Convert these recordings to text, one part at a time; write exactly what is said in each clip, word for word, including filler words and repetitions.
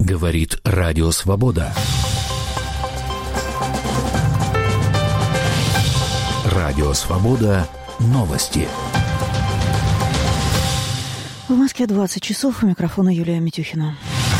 Говорит Радио Свобода. Радио Свобода. Новости. В Москве двадцать часов. У микрофона Юлия Митюхина.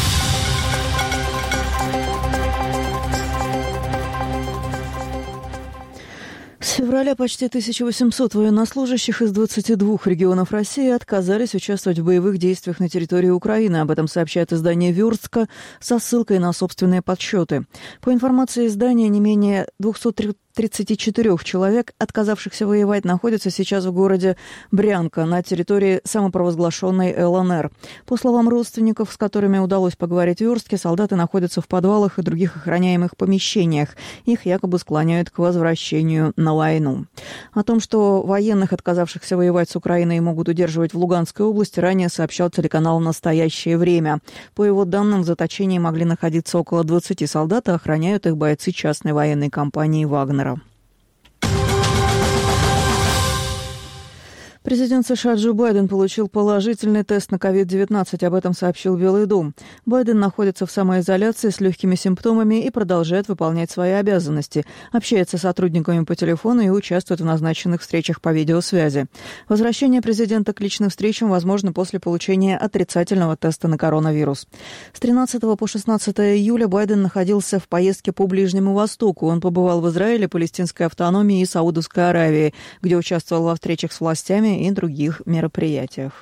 С февраля почти тысяча восемьсот военнослужащих из двадцати двух регионов России отказались участвовать в боевых действиях на территории Украины. Об этом сообщает издание «Вёрстка» со ссылкой на собственные подсчеты. По информации издания, не менее двухсот тридцати четырёх человек, отказавшихся воевать, находятся сейчас в городе Брянка на территории самопровозглашенной эл эн эр. По словам родственников, с которыми удалось поговорить в Вёрстке, солдаты находятся в подвалах и других охраняемых помещениях. Их якобы склоняют к возвращению на войну. О том, что военных, отказавшихся воевать с Украиной, могут удерживать в Луганской области, ранее сообщал телеканал «Настоящее время». По его данным, в заточении могли находиться около двадцати солдат, а охраняют их бойцы частной военной компании «Вагнера». Президент США Джо Байден получил положительный тест на ковид девятнадцать. Об этом сообщил Белый дом. Байден находится в самоизоляции с легкими симптомами и продолжает выполнять свои обязанности. Общается с сотрудниками по телефону и участвует в назначенных встречах по видеосвязи. Возвращение президента к личным встречам возможно после получения отрицательного теста на коронавирус. С тринадцатого по шестнадцатое июля Байден находился в поездке по Ближнему Востоку. Он побывал в Израиле, Палестинской автономии и Саудовской Аравии, где участвовал во встречах с властями и других мероприятиях.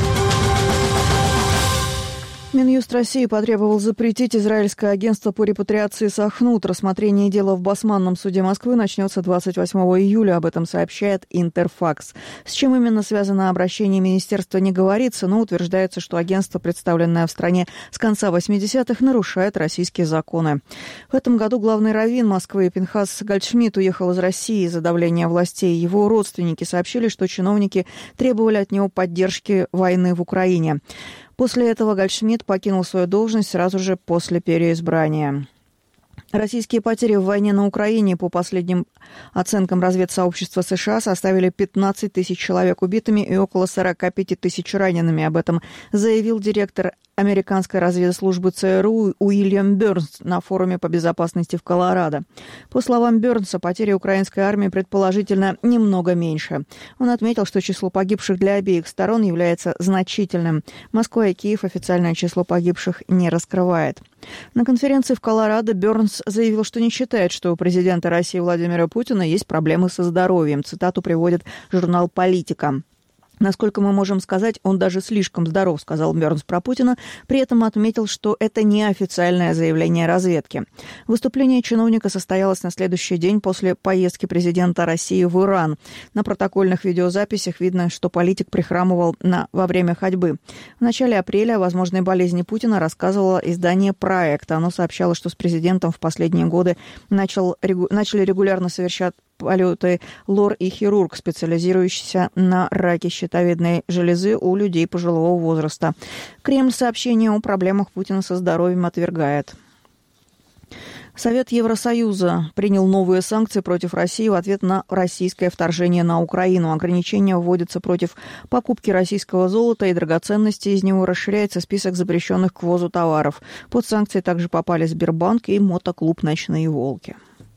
Минюст России потребовал запретить израильское агентство по репатриации Сахнут. Рассмотрение дела в Басманном суде Москвы начнется двадцать восьмого июля. Об этом сообщает Интерфакс. С чем именно связано обращение министерства, не говорится, но утверждается, что агентство, представленное в стране с конца восьмидесятых, нарушает российские законы. В этом году главный раввин Москвы Пинхас Гольдшмидт уехал из России из-за давления властей. Его родственники сообщили, что чиновники требовали от него поддержки войны в Украине. После этого Гольдшмидт покинул свою должность сразу же после переизбрания. Российские потери в войне на Украине, по последним оценкам разведсообщества США, составили пятнадцать тысяч человек убитыми и около сорок пять тысяч ранеными. Об этом заявил директор американской разведслужбы ЦРУ Уильям Бёрнс на форуме по безопасности в Колорадо. По словам Бёрнса, потери украинской армии предположительно немного меньше. Он отметил, что число погибших для обеих сторон является значительным. Москва и Киев официальное число погибших не раскрывает. На конференции в Колорадо Бёрнс заявил, что не считает, что у президента России Владимира Путина есть проблемы со здоровьем. Цитату приводит журнал «Политика». «Насколько мы можем сказать, он даже слишком здоров», — сказал Бёрнс про Путина. При этом отметил, что это не официальное заявление разведки. Выступление чиновника состоялось на следующий день после поездки президента России в Иран. На протокольных видеозаписях видно, что политик прихрамывал на, во время ходьбы. В начале апреля о возможной болезни Путина рассказывало издание «Проект». Оно сообщало, что с президентом в последние годы начал, регу, начали регулярно совершать полеты лор и хирург, специализирующийся на раке щитовидной железы у людей пожилого возраста. Кремль сообщение о проблемах Путина со здоровьем отвергает. Совет Евросоюза принял новые санкции против России в ответ на российское вторжение на Украину. Ограничения вводятся против покупки российского золота и драгоценностей. Из него расширяется список запрещенных к ввозу товаров. Под санкции также попали Сбербанк и мотоклуб «Ночные волки».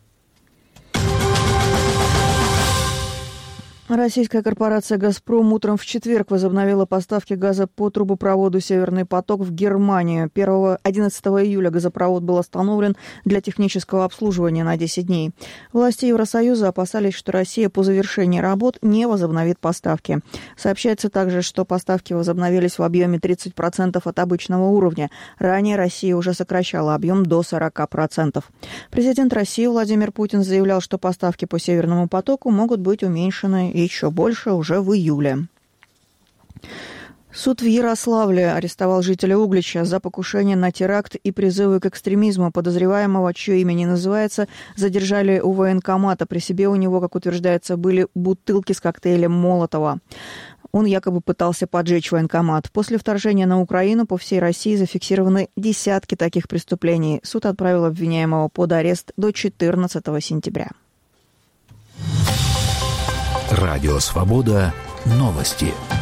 Российская корпорация «Газпром» утром в четверг возобновила поставки газа по трубопроводу «Северный поток» в Германию. одиннадцатого июля газопровод был остановлен для технического обслуживания на десять дней. Власти Евросоюза опасались, что Россия по завершении работ не возобновит поставки. Сообщается также, что поставки возобновились в объеме тридцать процентов от обычного уровня. Ранее Россия уже сокращала объем до сорок процентов. Президент России Владимир Путин заявлял, что поставки по «Северному потоку» могут быть уменьшены еще больше уже в июле. Суд в Ярославле арестовал жителя Углича за покушение на теракт и призывы к экстремизму. Подозреваемого, чье имя не называется, задержали у военкомата. При себе у него, как утверждается, были бутылки с коктейлем Молотова. Он якобы пытался поджечь военкомат. После вторжения на Украину по всей России зафиксированы десятки таких преступлений. Суд отправил обвиняемого под арест до четырнадцатого сентября. Радио «Свобода». Новости.